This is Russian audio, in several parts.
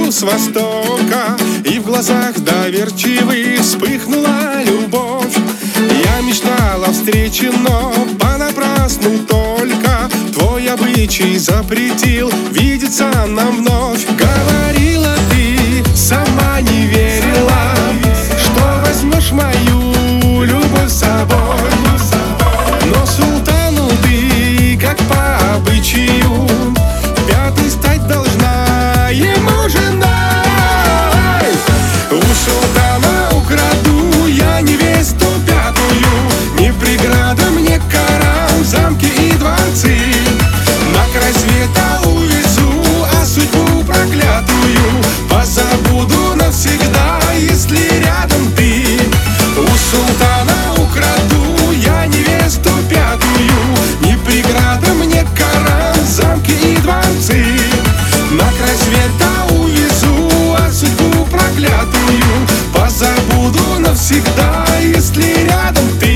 приду с востока, и в глазах доверчивых вспыхнула любовь. Я мечтала о встрече, но понапрасну только. Твой обычай запретил видеться нам вновь. Говорила ты, сама не верила, что возьмешь мою любовь с собой. Но султану ты, как по обычаю, пятой стать должна ему женой. У султана украду я невесту пятую, не преграда мне Коран, замки и дворцы. На край света увезу, а судьбу проклятую позабуду навсегда, если рядом ты. У султана украду я невесту пятую, не преграда мне Коран, замки и дворцы. На край света увезу, а судьбу проклятую позабуду навсегда, если рядом ты.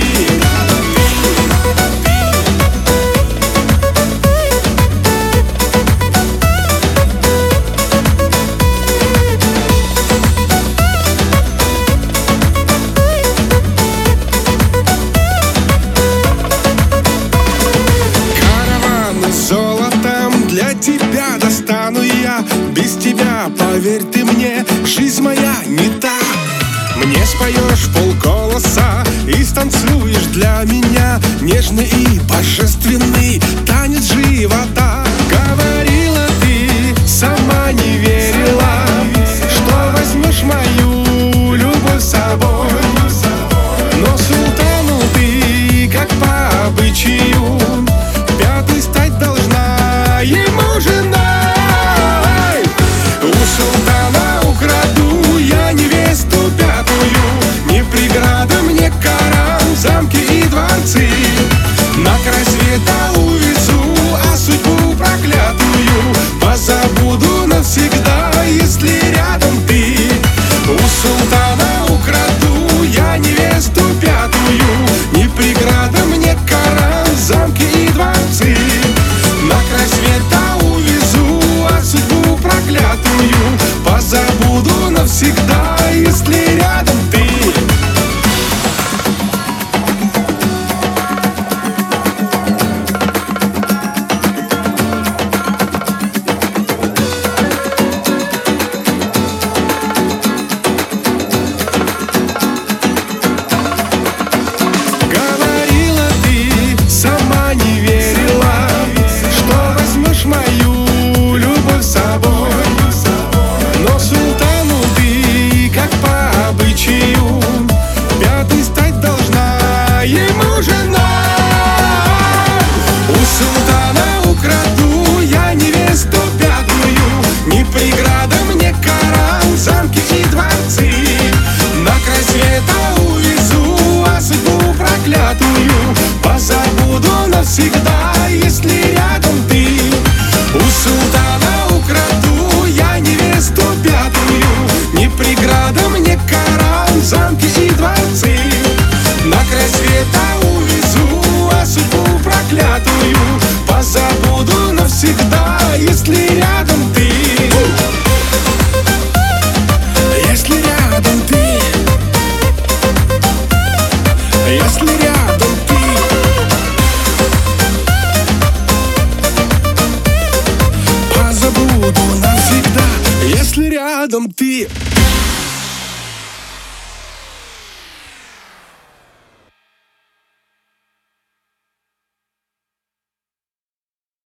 Для тебя достану я, без тебя, поверь ты мне, жизнь моя не та. Мне споешь полголоса и станцуешь для меня нежный и божественный танец живота. Говорила ты, сама не верила, что возьмешь мою любовь с собой. Но султану ты, как по обычаю, пятой стать должна ему женой. У султана украду я невесту пятую, не преграда мне Коран, замки и дворцы. На край света увезу, а судьбу проклятую позабуду навсегда, если рядом ты. У султана украду я невесту пятую, не преграда мне Коран, замки и дворцы. На край света увезу, а судьбу проклятую позабуду навсегда, если рядом ты. Говорила ты, сама не верила, что возьмешь мою любовь с собой. Но султану ты, как по обычаю, пятой стать должна ему женой. У султана украду я невесту пятую, не преграда мне Коран, замки и дворцы. На край света увезу, а судьбу проклятую позабуду навсегда, если рядом ты. У султана украду я невесту пятую, не преграда мне Коран, замки и дворцы. На край света увезу, а судьбу проклятую позабуду навсегда, если рядом ты. Если рядом ты, если рядом ты, позабуду навсегда, если рядом ты.